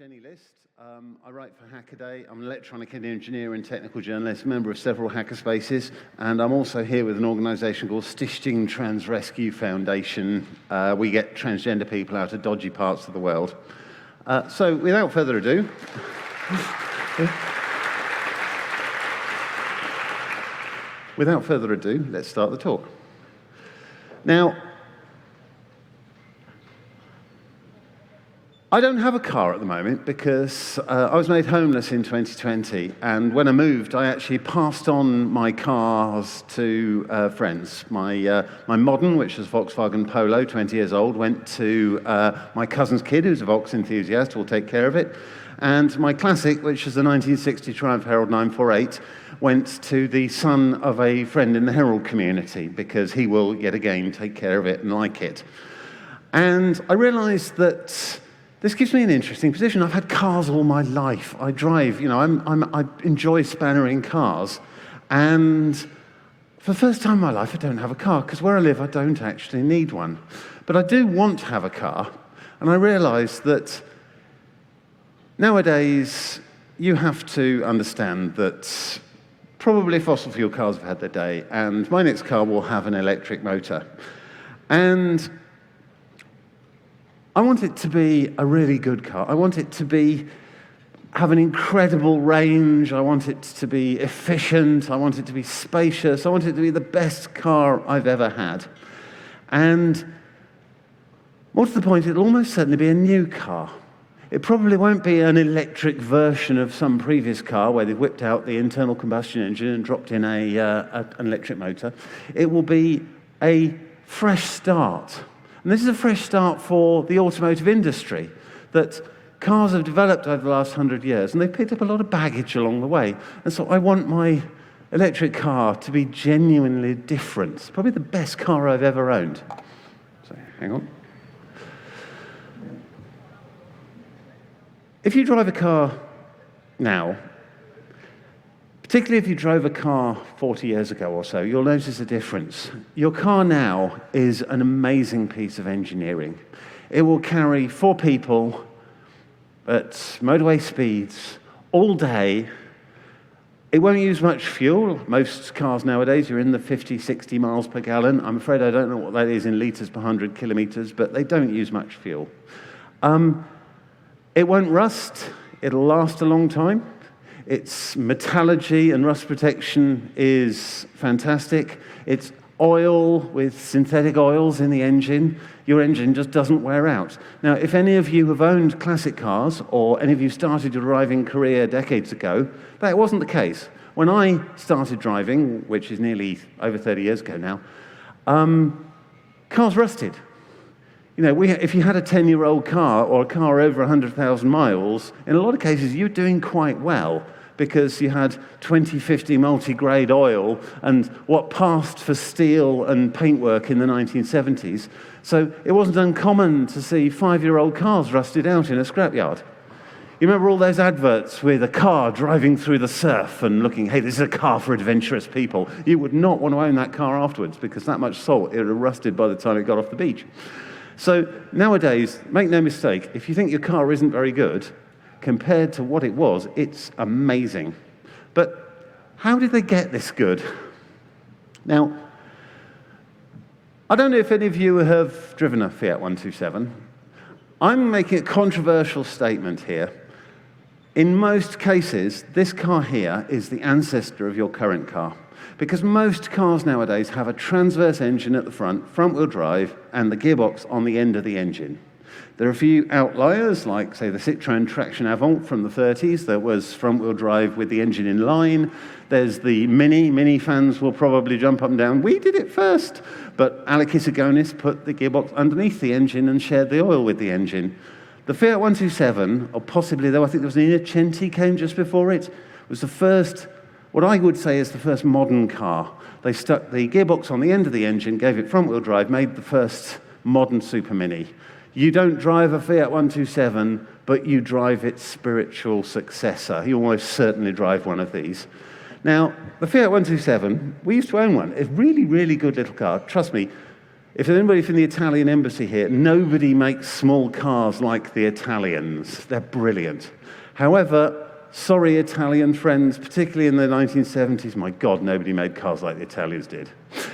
Jenny List. I write for Hackaday. I'm an electronic engineer and technical journalist, member of several hackerspaces, and I'm also here with an organisation called Stichting Trans Rescue Foundation. We get transgender people out of dodgy parts of the world. So without further ado, let's start the talk. Now, I don't have a car at the moment because I was made homeless in 2020, and when I moved, I actually passed on my cars to friends. My modern, which was Volkswagen Polo, 20 years old, went to my cousin's kid, who's a Volks enthusiast, will take care of it. And my classic, which is the 1960 Triumph Herald 948, went to the son of a friend in the Herald community because he will, yet again, take care of it and like it. And I realized that this gives me an interesting position. I've had cars all my life. I drive, I enjoy spannering cars. And for the first time in my life, I don't have a car, because where I live, I don't actually need one. But I do want to have a car, and I realize that nowadays, you have to understand that probably fossil fuel cars have had their day, and my next car will have an electric motor. And I want it to be a really good car. I want it to have an incredible range. I want it to be efficient. I want it to be spacious. I want it to be the best car I've ever had. And more to the point, it'll almost certainly be a new car. It probably won't be an electric version of some previous car where they've whipped out the internal combustion engine and dropped in an electric motor. It will be a fresh start. And this is a fresh start for the automotive industry, that cars have developed over the last 100 years, and they've picked up a lot of baggage along the way. And so I want my electric car to be genuinely different. It's probably the best car I've ever owned. So, hang on. If you drive a car now, particularly if you drove a car 40 years ago or so, you'll notice a difference. Your car now is an amazing piece of engineering. It will carry 4 people at motorway speeds all day. It won't use much fuel. Most cars nowadays, you're in the 50, 60 miles per gallon. I'm afraid I don't know what that is in litres per 100 kilometres, but they don't use much fuel. It won't rust. It'll last a long time. Its metallurgy and rust protection is fantastic. It's oil with synthetic oils in the engine. Your engine just doesn't wear out. Now, if any of you have owned classic cars, or any of you started your driving career decades ago, that wasn't the case. When I started driving, which is nearly over 30 years ago now, cars rusted. If you had a 10-year-old car or a car over 100,000 miles, in a lot of cases, you were doing quite well because you had 2050 multi-grade oil and what passed for steel and paintwork in the 1970s. So it wasn't uncommon to see 5-year-old cars rusted out in a scrapyard. You remember all those adverts with a car driving through the surf and looking, hey, this is a car for adventurous people. You would not want to own that car afterwards because that much salt, it would have rusted by the time it got off the beach. So nowadays, make no mistake, if you think your car isn't very good, compared to what it was, it's amazing. But how did they get this good? Now, I don't know if any of you have driven a Fiat 127. I'm making a controversial statement here. In most cases, this car here is the ancestor of your current car. Because most cars nowadays have a transverse engine at the front-wheel drive, and the gearbox on the end of the engine. There are a few outliers, like, say, the Citroën Traction Avant from the 30s that was front-wheel drive with the engine in line. There's the Mini. Mini fans will probably jump up and down. We did it first. But Alec Issigonis put the gearbox underneath the engine and shared the oil with the engine. The Fiat 127, or possibly, though I think there was an Innocenti came just before it, was the first, what I would say is the first modern car. They stuck the gearbox on the end of the engine, gave it front-wheel drive, made the first modern Super Mini. You don't drive a Fiat 127, but you drive its spiritual successor. You almost certainly drive one of these. Now, the Fiat 127, we used to own one. It's a really, really good little car. Trust me, If there's anybody from the Italian embassy here, nobody makes small cars like the Italians. They're brilliant. However, sorry, Italian friends, particularly in the 1970s, my God, nobody made cars like the Italians did.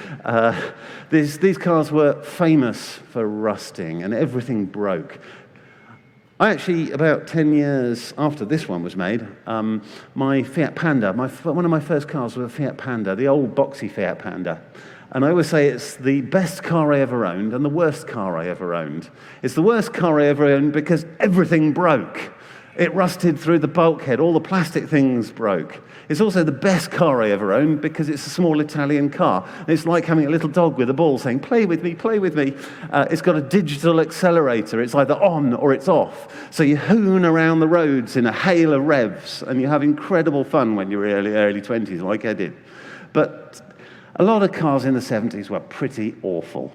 These cars were famous for rusting, and everything broke. I actually, about 10 years after this one was made, my Fiat Panda, one of my first cars was a Fiat Panda, the old boxy Fiat Panda. And I always say it's the best car I ever owned and the worst car I ever owned. It's the worst car I ever owned because everything broke. It rusted through the bulkhead, all the plastic things broke. It's also the best car I ever owned because it's a small Italian car. It's like having a little dog with a ball saying, play with me, play with me. It's got a digital accelerator. It's either on or it's off. So you hoon around the roads in a hail of revs and you have incredible fun when you're early 20s like I did. But a lot of cars in the 70s were pretty awful.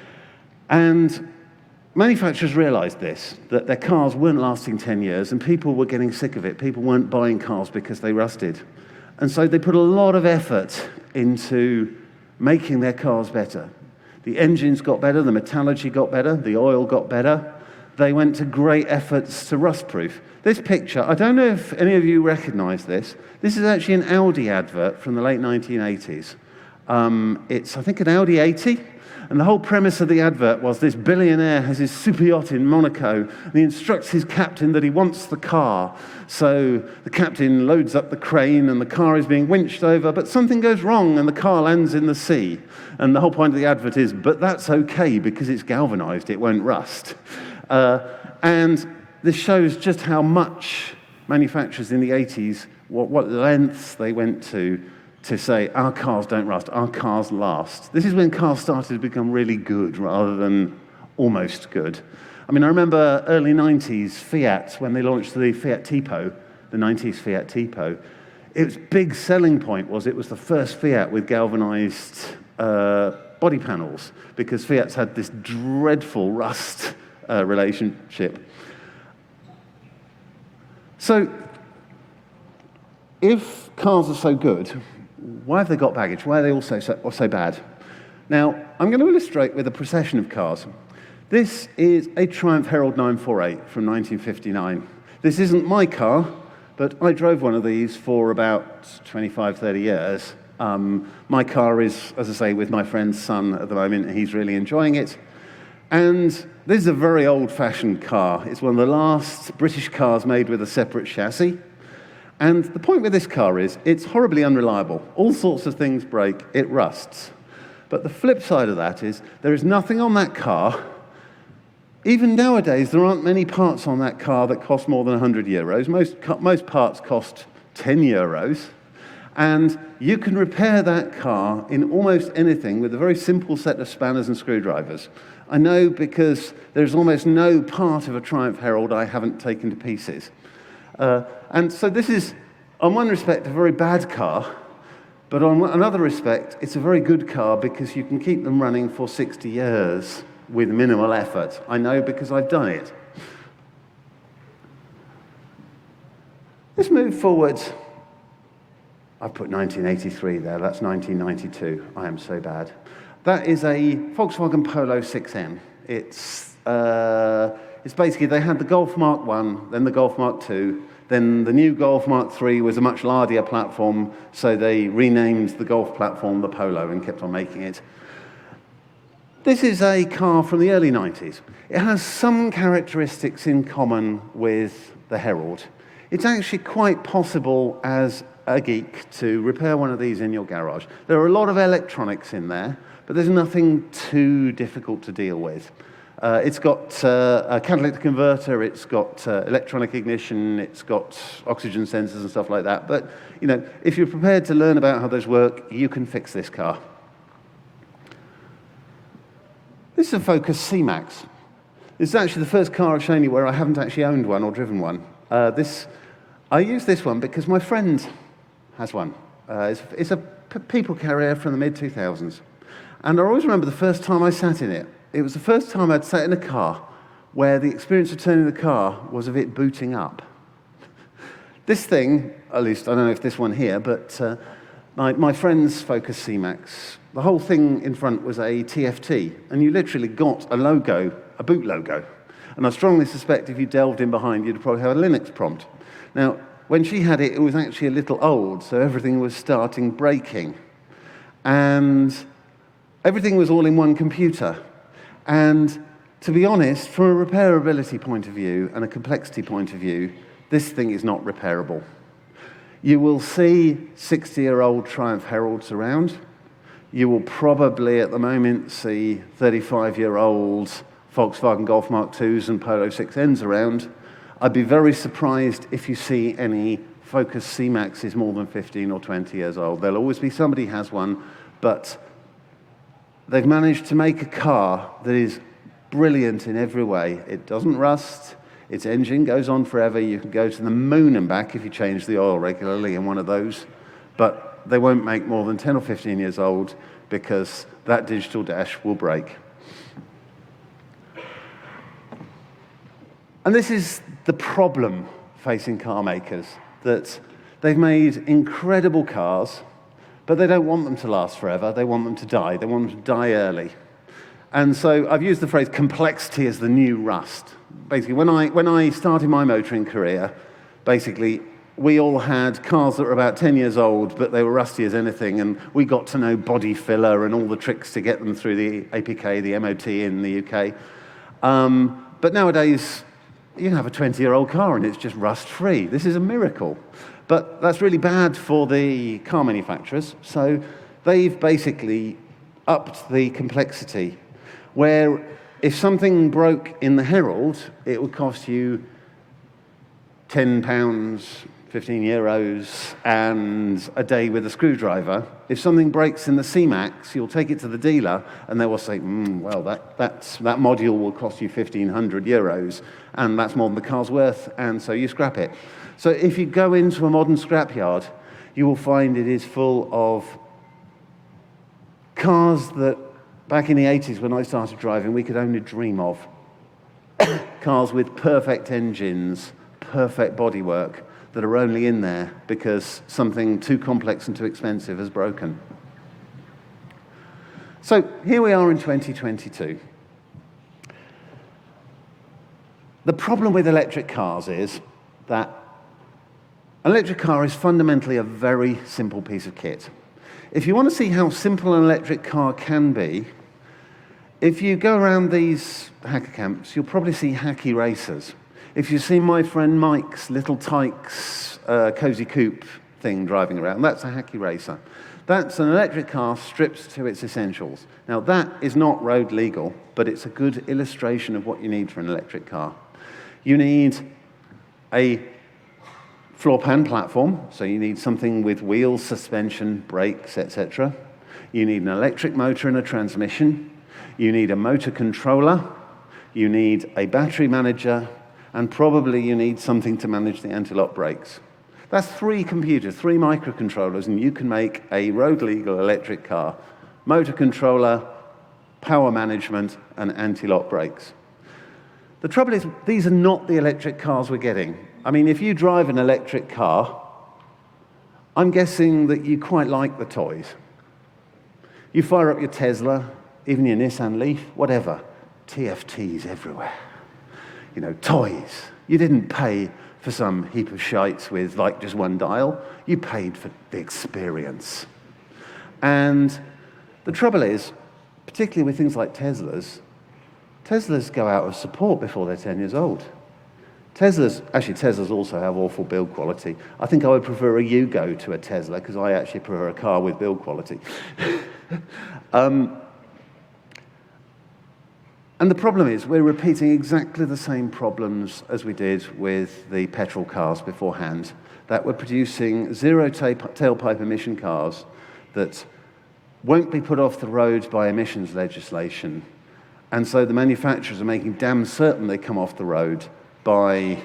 And manufacturers realized this, that their cars weren't lasting 10 years and people were getting sick of it. People weren't buying cars because they rusted. And so they put a lot of effort into making their cars better. The engines got better, the metallurgy got better, the oil got better. They went to great efforts to rust-proof. This picture, I don't know if any of you recognize this. This is actually an Audi advert from the late 1980s. It's, I think, an Audi 80. And the whole premise of the advert was this billionaire has his super yacht in Monaco, and he instructs his captain that he wants the car. So the captain loads up the crane, and the car is being winched over, but something goes wrong, and the car lands in the sea. And the whole point of the advert is, but that's okay, because it's galvanized, it won't rust. And this shows just how much manufacturers in the 80s, what lengths they went to say, our cars don't rust, our cars last. This is when cars started to become really good rather than almost good. I mean, I remember early 90s Fiat, when they launched the Fiat Tipo, the 90s Fiat Tipo, its big selling point was it was the first Fiat with galvanized body panels, because Fiat's had this dreadful rust relationship. So, if cars are so good, why have they got baggage? Why are they all so bad? Now, I'm going to illustrate with a procession of cars. This is a Triumph Herald 948 from 1959. This isn't my car, but I drove one of these for about 25, 30 years. My car is, as I say, with my friend's son at the moment, and he's really enjoying it. And this is a very old-fashioned car. It's one of the last British cars made with a separate chassis. And the point with this car is, it's horribly unreliable. All sorts of things break, it rusts. But the flip side of that is, there is nothing on that car. Even nowadays, there aren't many parts on that car that cost more than 100 euros. Most parts cost 10 euros. And you can repair that car in almost anything with a very simple set of spanners and screwdrivers. I know because there's almost no part of a Triumph Herald I haven't taken to pieces. And so this is, on one respect, a very bad car, but on another respect, it's a very good car because you can keep them running for 60 years with minimal effort. I know because I've done it. Let's move forward. I've put 1983 there, that's 1992. I am so bad. That is a Volkswagen Polo 6N. It's basically, they had the Golf Mark 1, then the Golf Mark 2, then the new Golf Mark 3 was a much larger platform, so they renamed the Golf platform the Polo and kept on making it. This is a car from the early 90s. It has some characteristics in common with the Herald. It's actually quite possible as a geek to repair one of these in your garage. There are a lot of electronics in there, but there's nothing too difficult to deal with. It's got a catalytic converter, it's got electronic ignition, it's got oxygen sensors and stuff like that. But, you know, if you're prepared to learn about how those work, you can fix this car. This is a Focus C-Max. This is actually the first car I've shown you where I haven't actually owned one or driven one. I use this one because my friend has one. It's a people carrier from the mid-2000s. And I always remember the first time I sat in it. It was the first time I'd sat in a car where the experience of turning the car was of it booting up. This thing, at least I don't know if this one here, but my friend's Focus C-Max the whole thing in front was a TFT, and you literally got a logo, a boot logo. And I strongly suspect if you delved in behind, you'd probably have a Linux prompt. Now, when she had it, it was actually a little old, so everything was starting breaking. And everything was all in one computer. And to be honest, from a repairability point of view and a complexity point of view, this thing is not repairable. You will see 60-year-old Triumph Heralds around. You will probably, at the moment, see 35-year-old Volkswagen Golf Mark IIs and Polo 6Ns around. I'd be very surprised if you see any Focus C-Maxes more than 15 or 20 years old. There'll always be somebody has one, but they've managed to make a car that is brilliant in every way. It doesn't rust. Its engine goes on forever. You can go to the moon and back if you change the oil regularly in one of those, but they won't make more than 10 or 15 years old because that digital dash will break. And this is the problem facing car makers, that they've made incredible cars, but they don't want them to last forever. They want them to die. They want them to die early. And so I've used the phrase complexity as the new rust. Basically, when I started my motoring career, basically, we all had cars that were about 10 years old, but they were rusty as anything, and we got to know body filler and all the tricks to get them through the APK, the MOT in the UK. But nowadays, you can have a 20-year-old car and it's just rust-free. This is a miracle. But that's really bad for the car manufacturers. So they've basically upped the complexity, where if something broke in the Herald, it would cost you £10, 15 euros, and a day with a screwdriver. If something breaks in the C-Max, you'll take it to the dealer, and they will say, well, that module will cost you 1,500 euros, and that's more than the car's worth, and so you scrap it. So if you go into a modern scrapyard, you will find it is full of cars that, back in the 80s when I started driving, we could only dream of. Cars with perfect engines, perfect bodywork, that are only in there because something too complex and too expensive has broken. So here we are in 2022. The problem with electric cars is that an electric car is fundamentally a very simple piece of kit. If you want to see how simple an electric car can be, if you go around these hacker camps, you'll probably see hacky racers. If you see my friend Mike's little Tykes Cozy Coupe thing driving around, that's a hacky racer. That's an electric car stripped to its essentials. Now, that is not road legal, but it's a good illustration of what you need for an electric car. You need a floor pan platform, so you need something with wheels, suspension, brakes, etc. You need an electric motor and a transmission. You need a motor controller. You need a battery manager, and probably you need something to manage the anti-lock brakes. That's 3 computers, 3 microcontrollers, and you can make a road-legal electric car. Motor controller, power management, and anti-lock brakes. The trouble is, these are not the electric cars we're getting. I mean, if you drive an electric car, I'm guessing that you quite like the toys. You fire up your Tesla, even your Nissan Leaf, whatever, TFTs everywhere. You know, toys. You didn't pay for some heap of shites with like just one dial. You paid for the experience. And the trouble is, particularly with things like Teslas go out of support before they're 10 years old. Teslas also have awful build quality. I think I would prefer a Yugo to a Tesla because I actually prefer a car with build quality. And the problem is we're repeating exactly the same problems as we did with the petrol cars beforehand, that we're producing zero tailpipe emission cars that won't be put off the road by emissions legislation. And so the manufacturers are making damn certain they come off the road by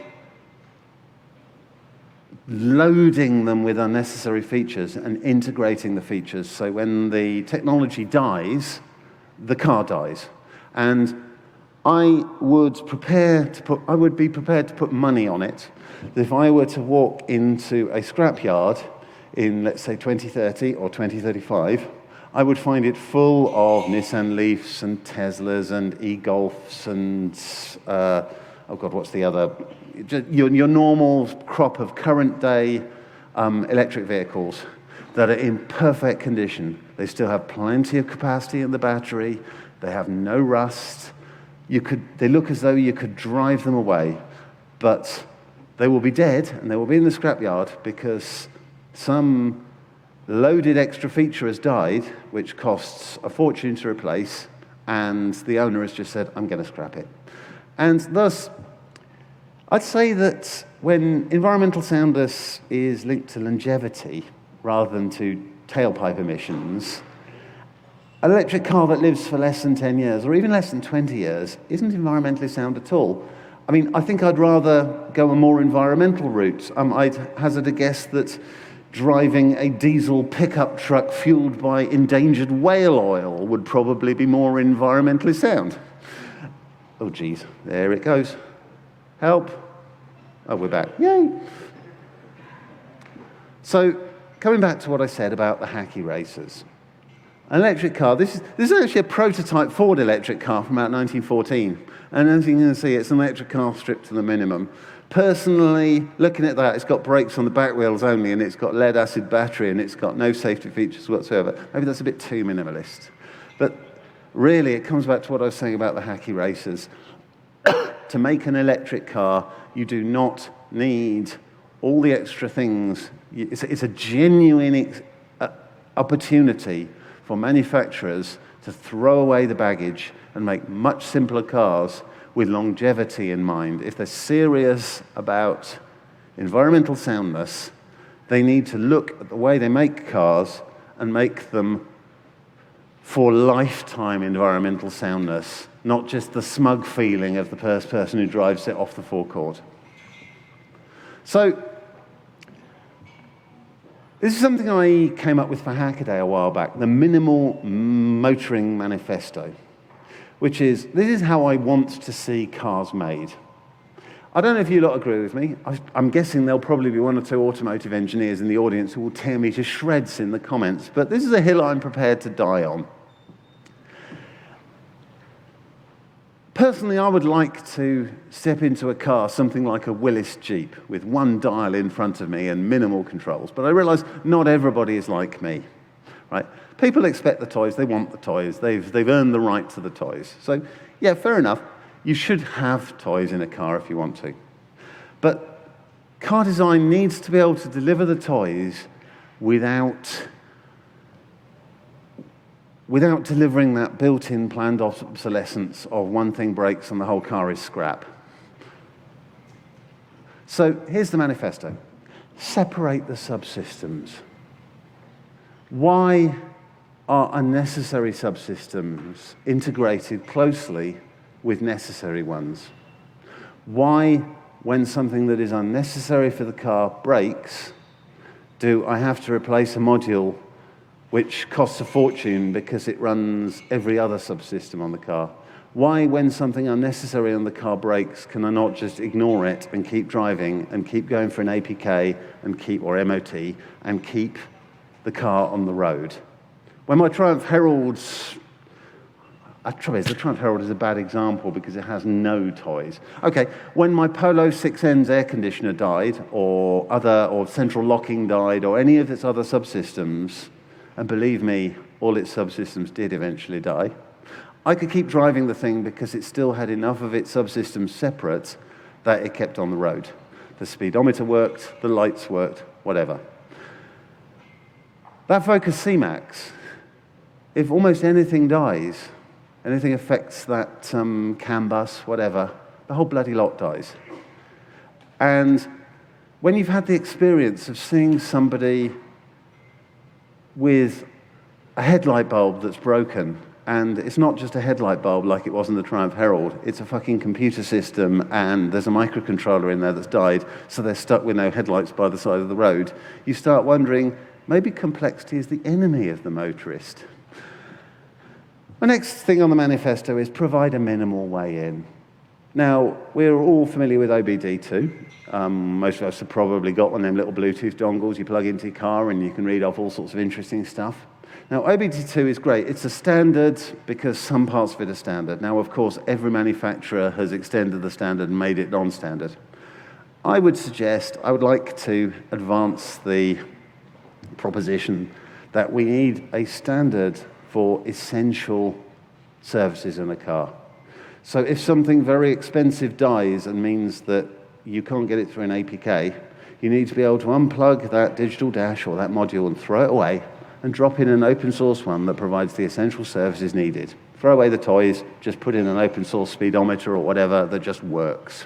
loading them with unnecessary features and integrating the features. So when the technology dies, the car dies. And I would be prepared to put money on it that if I were to walk into a scrapyard in, let's say, 2030 or 2035, I would find it full of Nissan Leafs and Teslas and e-Golfs and, oh God, what's the other? Your normal crop of current day electric vehicles that are in perfect condition. They still have plenty of capacity in the battery. They have no rust. They look as though you could drive them away, but they will be dead and they will be in the scrapyard because some loaded extra feature has died, which costs a fortune to replace, and the owner has just said, I'm going to scrap it. And thus, I'd say that when environmental soundness is linked to longevity rather than to tailpipe emissions, an electric car that lives for less than 10 years or even less than 20 years isn't environmentally sound at all. I mean, I think I'd rather go a more environmental route. I'd hazard a guess that driving a diesel pickup truck fueled by endangered whale oil would probably be more environmentally sound. Oh, geez, there it goes. Help. Oh, we're back. Yay. So, coming back to what I said about the hacky racers. An electric car, this is actually a prototype Ford electric car from about 1914. And as you can see, it's an electric car stripped to the minimum. Personally, looking at that, it's got brakes on the back wheels only, and it's got lead-acid battery, and it's got no safety features whatsoever. Maybe that's a bit too minimalist. But really, it comes back to what I was saying about the hacky racers. To make an electric car, you do not need all the extra things. It's a genuine opportunity for manufacturers to throw away the baggage and make much simpler cars with longevity in mind. If they're serious about environmental soundness, they need to look at the way they make cars and make them for lifetime environmental soundness, not just the smug feeling of the first person who drives it off the forecourt. So, this is something I came up with for Hackaday a while back, the Minimal Motoring Manifesto, which is, this is how I want to see cars made. I don't know if you lot agree with me. I'm guessing there'll probably be one or two automotive engineers in the audience who will tear me to shreds in the comments, but this is a hill I'm prepared to die on. Personally, I would like to step into a car, something like a Willys Jeep, with one dial in front of me and minimal controls. But I realise not everybody is like me, right? People expect the toys, they want the toys, they've earned the right to the toys. So, yeah, fair enough. You should have toys in a car if you want to. But car design needs to be able to deliver the toys without delivering that built-in planned obsolescence of one thing breaks and the whole car is scrap. So here's the manifesto. Separate the subsystems. Why are unnecessary subsystems integrated closely with necessary ones? Why, when something that is unnecessary for the car breaks, do I have to replace a module which costs a fortune because it runs every other subsystem on the car? Why, when something unnecessary on the car breaks, can I not just ignore it and keep driving and keep going for an APK and or MOT and keep the car on the road? When my Triumph Herald's, the Triumph Herald is a bad example because it has no toys. Okay, when my Polo 6N's air conditioner died, or central locking died, or any of its other subsystems, and believe me, all its subsystems did eventually die, I could keep driving the thing because it still had enough of its subsystems separate that it kept on the road. The speedometer worked, the lights worked, whatever. That Focus C-Max, if almost anything dies, anything affects that CAN bus, whatever, the whole bloody lot dies. And when you've had the experience of seeing somebody with a headlight bulb that's broken, and it's not just a headlight bulb like it was in the Triumph Herald, it's a fucking computer system, and there's a microcontroller in there that's died, so they're stuck with no headlights by the side of the road, you start wondering, maybe complexity is the enemy of the motorist. The next thing on the manifesto is provide a minimal way in. Now, we're all familiar with OBD2. Most of us have probably got one of them little Bluetooth dongles you plug into your car and you can read off all sorts of interesting stuff. Now, OBD2 is great. It's a standard because some parts of it are standard. Now, of course, every manufacturer has extended the standard and made it non-standard. I would like to advance the proposition that we need a standard for essential services in a car. So if something very expensive dies and means that you can't get it through an APK, you need to be able to unplug that digital dash or that module and throw it away and drop in an open source one that provides the essential services needed. Throw away the toys, just put in an open source speedometer or whatever that just works.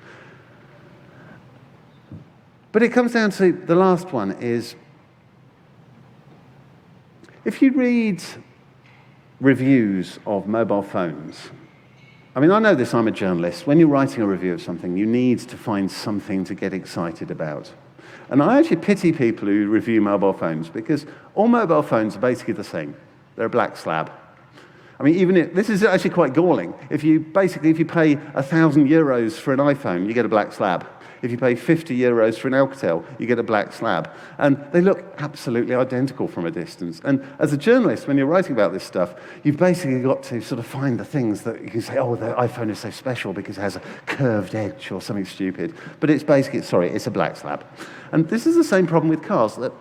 But it comes down to the last one is, if you read reviews of mobile phones, I mean, I know this, I'm a journalist. When you're writing a review of something, you need to find something to get excited about. And I actually pity people who review mobile phones because all mobile phones are basically the same. They're a black slab. I mean, even if, this is actually quite galling. If you pay 1,000 euros for an iPhone, you get a black slab. If you pay 50 euros for an Alcatel, you get a black slab. And they look absolutely identical from a distance. And as a journalist, when you're writing about this stuff, you've basically got to sort of find the things that you can say, oh, the iPhone is so special because it has a curved edge or something stupid. But it's basically, it's a black slab. And this is the same problem with cars. That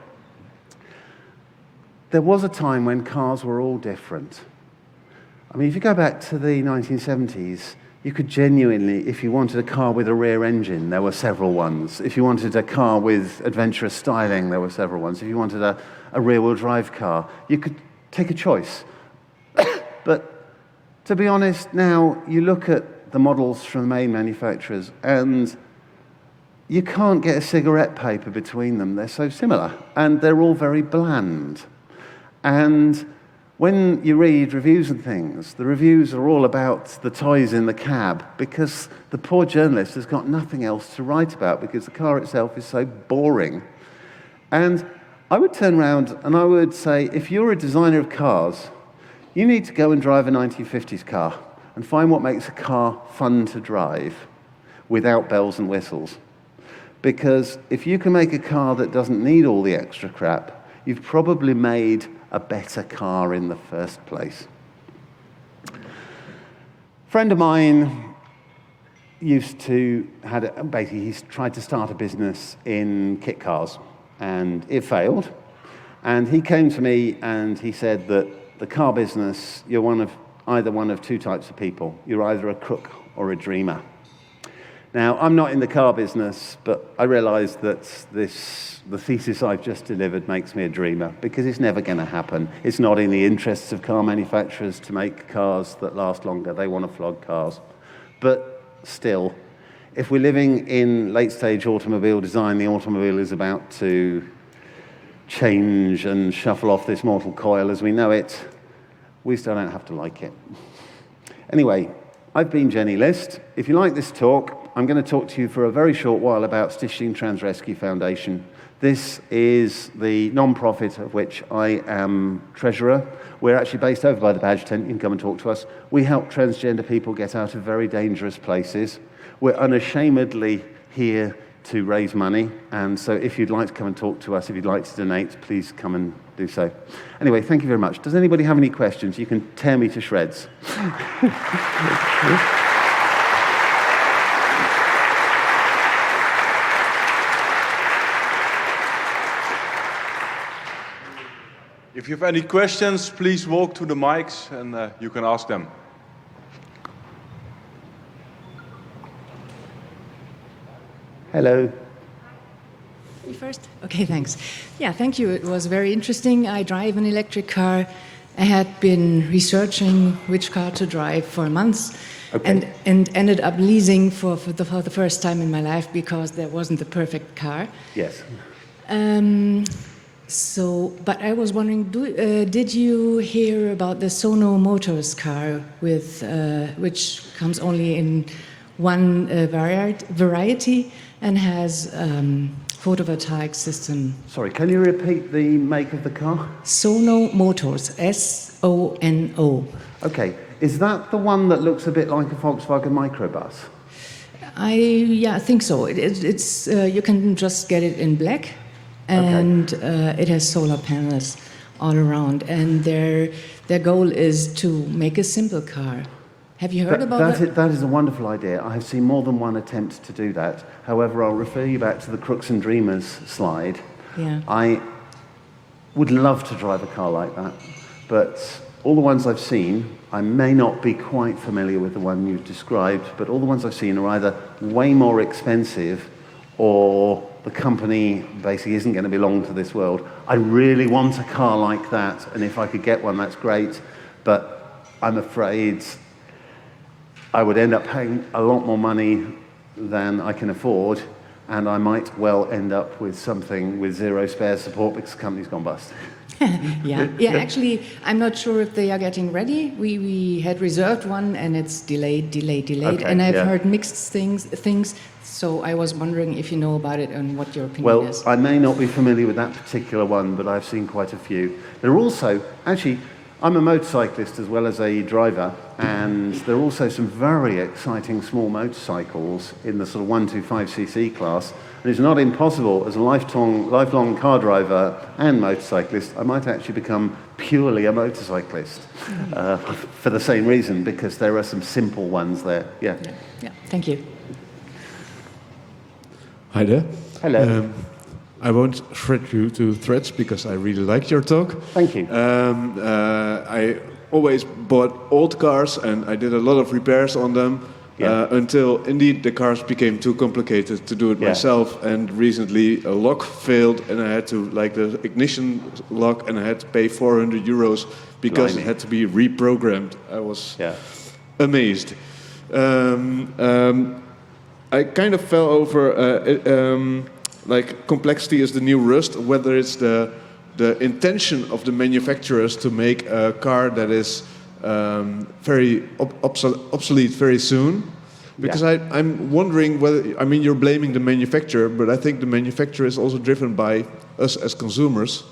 there was a time when cars were all different. I mean, if you go back to the 1970s, you could genuinely, if you wanted a car with a rear engine, there were several ones. If you wanted a car with adventurous styling, there were several ones. If you wanted a rear-wheel drive car, you could take a choice. But to be honest, now you look at the models from the main manufacturers and you can't get a cigarette paper between them. They're so similar. And they're all very bland. And when you read reviews and things, the reviews are all about the toys in the cab because the poor journalist has got nothing else to write about because the car itself is so boring. And I would turn around and I would say, if you're a designer of cars, you need to go and drive a 1950s car and find what makes a car fun to drive without bells and whistles. Because if you can make a car that doesn't need all the extra crap, you've probably made a better car in the first place. A friend of mine he's tried to start a business in kit cars, and it failed. And he came to me and he said that the car business, you're either one of two types of people. You're either a crook or a dreamer. Now, I'm not in the car business, but I realize that the thesis I've just delivered makes me a dreamer because it's never going to happen. It's not in the interests of car manufacturers to make cars that last longer. They want to flog cars. But still, if we're living in late-stage automobile design, the automobile is about to change and shuffle off this mortal coil as we know it. We still don't have to like it. Anyway, I've been Jenny List. If you like this talk, I'm going to talk to you for a very short while about Stichting Transrescue Foundation. This is the non-profit of which I am treasurer. We're actually based over by the badge tent. You can come and talk to us. We help transgender people get out of very dangerous places. We're unashamedly here to raise money. And so if you'd like to come and talk to us, if you'd like to donate, please come and do so. Anyway, thank you very much. Does anybody have any questions? You can tear me to shreds. If you have any questions, please walk to the mics and you can ask them. Hello. You first? Okay, thanks. Yeah, thank you. It was very interesting. I drive an electric car. I had been researching which car to drive for months, and ended up leasing for the first time in my life because there wasn't the perfect car. Yes. But I was wondering, did you hear about the Sono Motors car which comes only in one variety and has photovoltaic system? Sorry, can you repeat the make of the car? Sono Motors, S-O-N-O. Okay, Is that the one that looks a bit like a Volkswagen microbus? I think so. It's you can just get it in black, and it has solar panels all around. And their goal is to make a simple car. Have you heard about that? That is a wonderful idea. I have seen more than one attempt to do that. However, I'll refer you back to the Crooks and Dreamers slide. Yeah. I would love to drive a car like that, but all the ones I've seen, I may not be quite familiar with the one you've described, but all the ones I've seen are either way more expensive or the company basically isn't going to belong to this world. I really want a car like that, and if I could get one, that's great, but I'm afraid I would end up paying a lot more money than I can afford, and I might well end up with something with zero spare support because the company's gone bust. Yeah. Actually, I'm not sure if they are getting ready. We had reserved one, and it's delayed, Okay, and I've yeah. heard mixed things. So I was wondering if you know about it and what your opinion Well, is. I may not be familiar with that particular one, but I've seen quite a few. There are also, actually, I'm a motorcyclist as well as a driver, and there are also some very exciting small motorcycles in the sort of 125cc class. And it's not impossible, as a lifelong car driver and motorcyclist, I might actually become purely a motorcyclist for the same reason, because there are some simple ones there. Yeah. Yeah. Thank you. Hi there. Hello. I won't thread you to threads because I really like your talk. Thank you. I always bought old cars and I did a lot of repairs on them until indeed the cars became too complicated to do it myself. And recently a lock failed and I had to, like the ignition lock, and I had to pay €400 because it had to be reprogrammed. I was amazed. I kind of fell over like complexity is the new rust, whether it's the intention of the manufacturers to make a car that is very obsolete very soon. Because I'm wondering whether, I mean, you're blaming the manufacturer, but I think the manufacturer is also driven by us as consumers.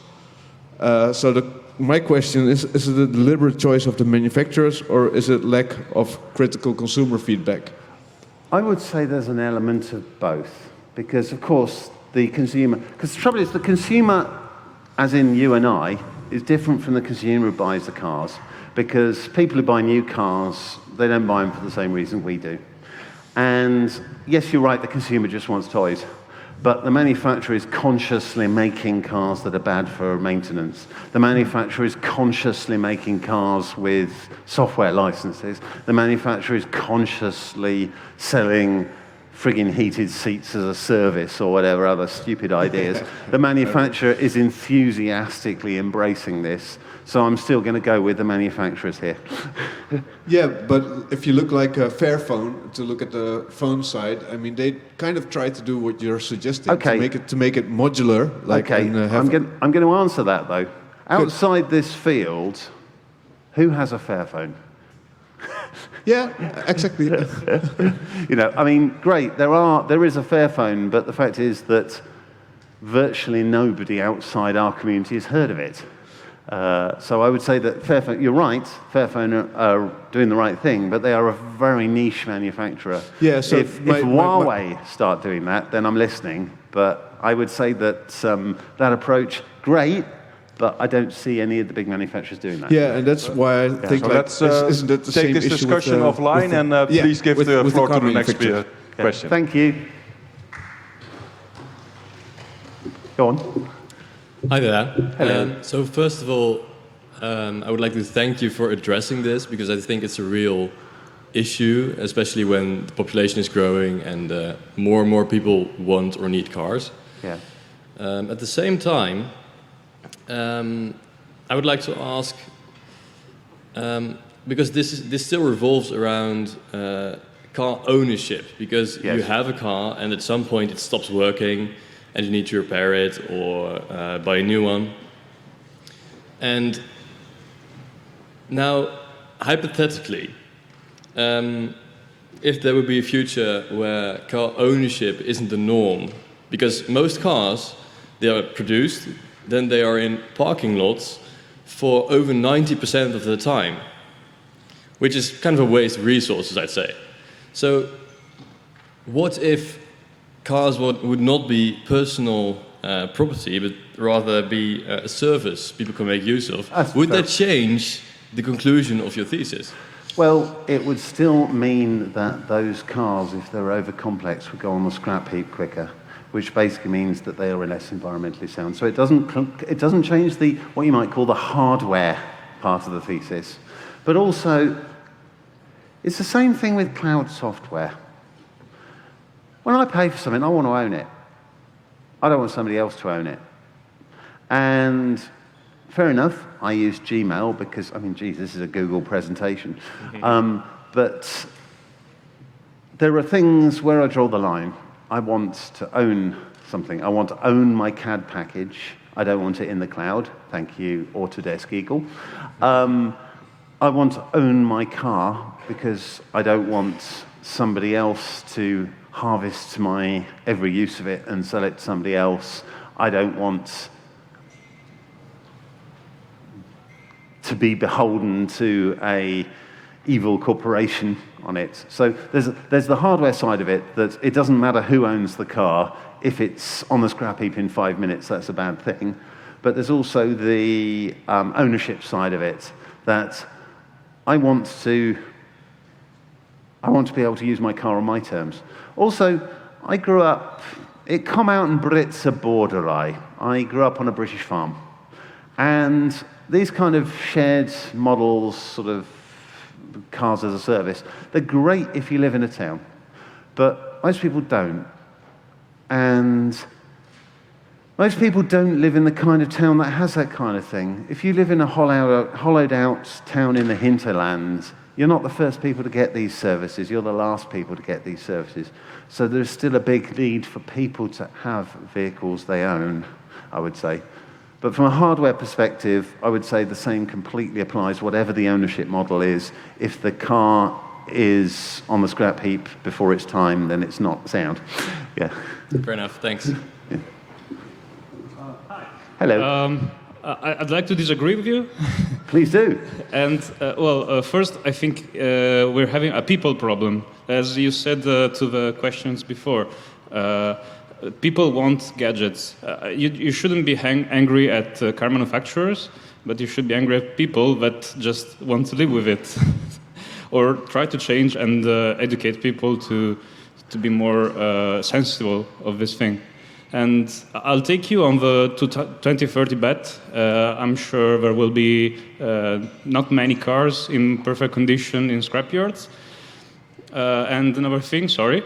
My question is it a deliberate choice of the manufacturers, or is it lack of critical consumer feedback? I would say there's an element of both, because of course the consumer, because the trouble is the consumer, as in you and I, is different from the consumer who buys the cars, because people who buy new cars, they don't buy them for the same reason we do. And yes, you're right, the consumer just wants toys, but the manufacturer is consciously making cars that are bad for maintenance. The manufacturer is consciously making cars with software licenses. The manufacturer is consciously selling frigging heated seats as a service or whatever other stupid ideas. The manufacturer is enthusiastically embracing this. So I'm still going to go with the manufacturers here. Yeah, but if you look like a Fairphone, to look at the phone side, I mean, they kind of try to do what you're suggesting, to make it modular. Like I'm going to answer that, though. Outside this field, who has a Fairphone? Yeah, exactly. You know, I mean, great, there is a Fairphone, but the fact is that virtually nobody outside our community has heard of it. So I would say that Fairphone, you're right, Fairphone are doing the right thing, but they are a very niche manufacturer. Yeah, so if Huawei start doing that, then I'm listening. But I would say that that approach, great, but I don't see any of the big manufacturers doing that. Yeah, and that's why I think, So like, let's isn't that the take same this issue discussion with, offline, and please give the floor to the next question. Thank you. Go on. Hi there. Hello. So first of all, I would like to thank you for addressing this, because I think it's a real issue, especially when the population is growing and more and more people want or need cars. Yeah. At the same time, I would like to ask, because this still revolves around car ownership, because you have a car and at some point it stops working and you need to repair it or buy a new one. And now, hypothetically, if there would be a future where car ownership isn't the norm, because most cars, they are produced, then they are in parking lots for over 90% of the time. which is kind of a waste of resources, I'd say. So what if cars would not be personal property, but rather be a service people can make use of? Would that change the conclusion of your thesis? Well, it would still mean that those cars, if they're over complex, would go on the scrap heap quicker, which basically means that they are less environmentally sound. So it doesn't change what you might call the hardware part of the thesis, but also it's the same thing with cloud software. When I pay for something, I want to own it. I don't want somebody else to own it. And fair enough, I use Gmail because, I mean, geez, this is a Google presentation. But there are things where I draw the line. I want to own something. I want to own my CAD package. I don't want it in the cloud. Thank you, Autodesk Eagle. I want to own my car because I don't want somebody else to harvest my every use of it and sell it to somebody else. I don't want to be beholden to a evil corporation on it. So there's the hardware side of it, that it doesn't matter who owns the car. If it's on the scrap heap in 5 minutes, that's a bad thing. But there's also the ownership side of it, that I want to be able to use my car on my terms. Also, I grew up, it come out in Britse border I grew up on a British farm. And these kind of shared models, sort of cars as a service, they're great if you live in a town. But most people don't. And most people don't live in the kind of town that has that kind of thing. If you live in a hollowed out town in the hinterlands, you're not the first people to get these services, you're the last people to get these services. So there's still a big need for people to have vehicles they own, I would say. But from a hardware perspective, I would say the same completely applies, whatever the ownership model is. If the car is on the scrap heap before its time, then it's not sound. Yeah. Fair enough, thanks. Yeah. Hello. I'd like to disagree with you. Please do. And, first, I think we're having a people problem. As you said to the questions before, people want gadgets. You shouldn't be angry at car manufacturers, but you should be angry at people that just want to live with it. Or try to change and educate people to be more sensible of this thing. And I'll take you on the 2030 bet. I'm sure there will be not many cars in perfect condition in scrapyards. And another thing,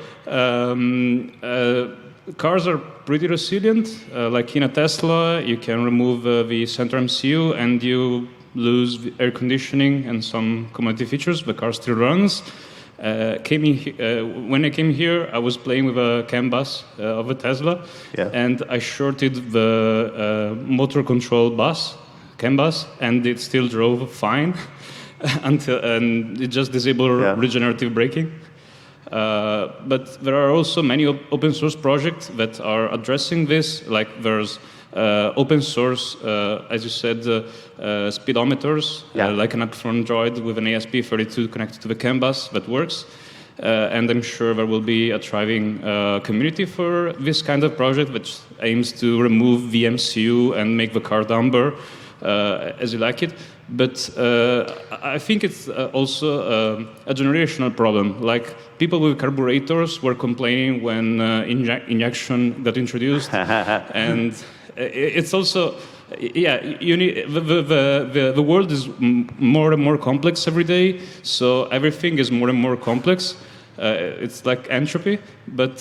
cars are pretty resilient. Like in a Tesla, you can remove the center MCU and you lose the air conditioning and some commodity features. The car still runs. When I came here, I was playing with a CAN bus of a Tesla, and I shorted the motor control CAN bus, and it still drove fine and it just disabled regenerative braking. But there are also many open source projects that are addressing this. Like there's open source, as you said, speedometers, like an app for Android with an ESP32 connected to the CAN bus that works. And I'm sure there will be a thriving community for this kind of project, which aims to remove the MCU and make the car dumber as you like it. But I think it's also a generational problem. Like people with carburetors were complaining when injection got introduced, and it's also, you need, the world is more and more complex every day, so everything is more and more complex. It's like entropy, but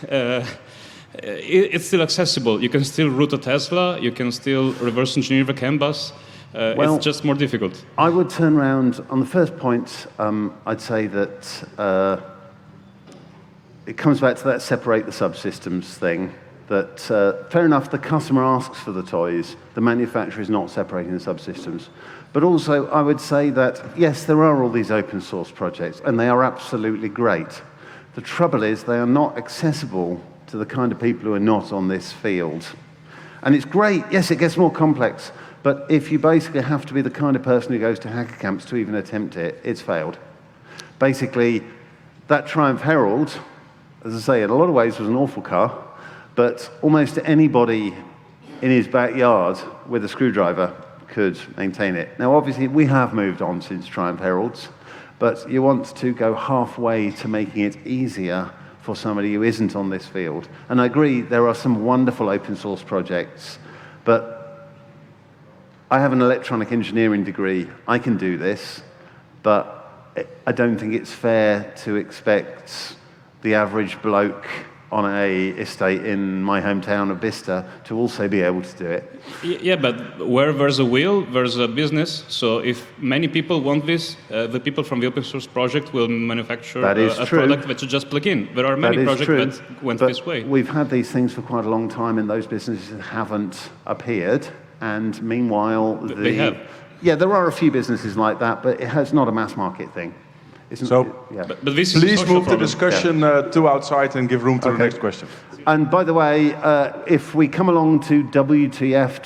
it's still accessible. You can still route a Tesla, you can still reverse engineer the CAN bus. It's just more difficult. I would turn around on the first point. I'd say that it comes back to that separate the subsystems thing. That fair enough, the customer asks for the toys. The manufacturer is not separating the subsystems. But also, I would say that yes, there are all these open source projects, and they are absolutely great. The trouble is, they are not accessible to the kind of people who are not on this field. And it's great, yes, it gets more complex, but if you basically have to be the kind of person who goes to hacker camps to even attempt it, it's failed. Basically, that Triumph Herald, as I say, in a lot of ways was an awful car, but almost anybody in his backyard with a screwdriver could maintain it. Now, obviously, we have moved on since Triumph Heralds, but you want to go halfway to making it easier for somebody who isn't on this field. And I agree, there are some wonderful open source projects, but I have an electronic engineering degree. I can do this, but I don't think it's fair to expect the average bloke on a estate in my hometown of Bicester to also be able to do it. Yeah, but where there's a will, there's a business. So if many people want this, the people from the open source project will manufacture a product that you just plug in. There are many projects that went this way. We've had these things for quite a long time, and those businesses haven't appeared. And meanwhile, they have. Yeah, there are a few businesses like that, but it's not a mass market thing. But this is Please a social move the problem. discussion to outside and give room to the next question. And by the way, if we come along to WTF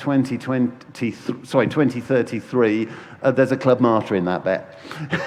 2033, there's a Club Martyr in that bet.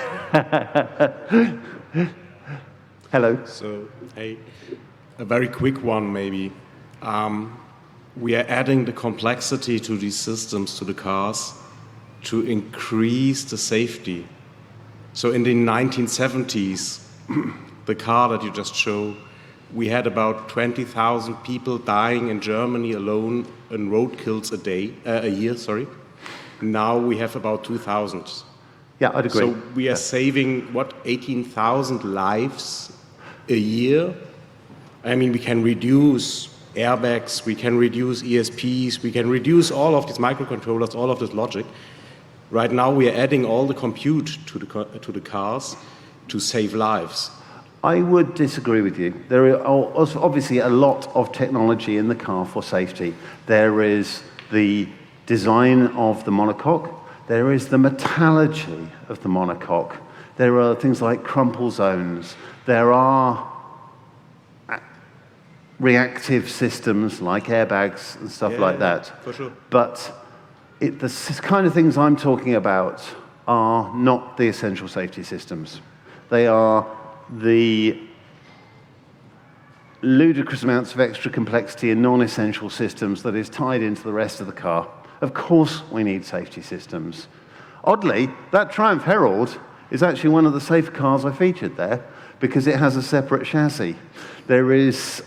Hello. So, hey, a very quick one maybe. We are adding the complexity to these systems, to the cars, to increase the safety. So in the 1970s, the car that you just showed, we had about 20,000 people dying in Germany alone in road kills a year. Now we have about 2,000. Yeah, I'd agree. So we are saving, 18,000 lives a year? I mean, we can reduce airbags, we can reduce ESPs, we can reduce all of these microcontrollers, all of this logic. Right now, we are adding all the compute to the cars to save lives. I would disagree with you. There are obviously a lot of technology in the car for safety. There is the design of the monocoque. There is the metallurgy of the monocoque. There are things like crumple zones. There are reactive systems like airbags and stuff like that. For sure. But the kind of things I'm talking about are not the essential safety systems. They are the ludicrous amounts of extra complexity in non-essential systems that is tied into the rest of the car. Of course we need safety systems. Oddly, that Triumph Herald is actually one of the safer cars I featured there because it has a separate chassis. There is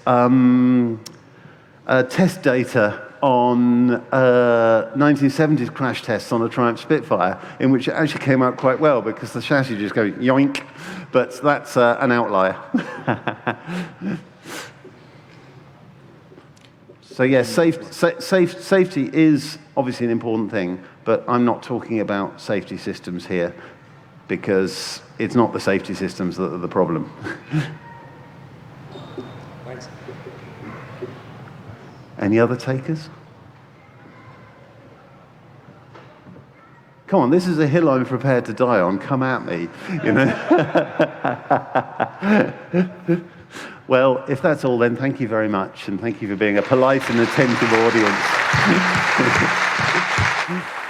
test data on 1970s crash tests on a Triumph Spitfire, in which it actually came out quite well because the chassis just goes yoink, but that's an outlier. So yes, safety is obviously an important thing, but I'm not talking about safety systems here because it's not the safety systems that are the problem. Thanks. Any other takers? Come on, this is a hill I'm prepared to die on. Come at me, you know. Well, if that's all, then thank you very much, and thank you for being a polite and attentive audience.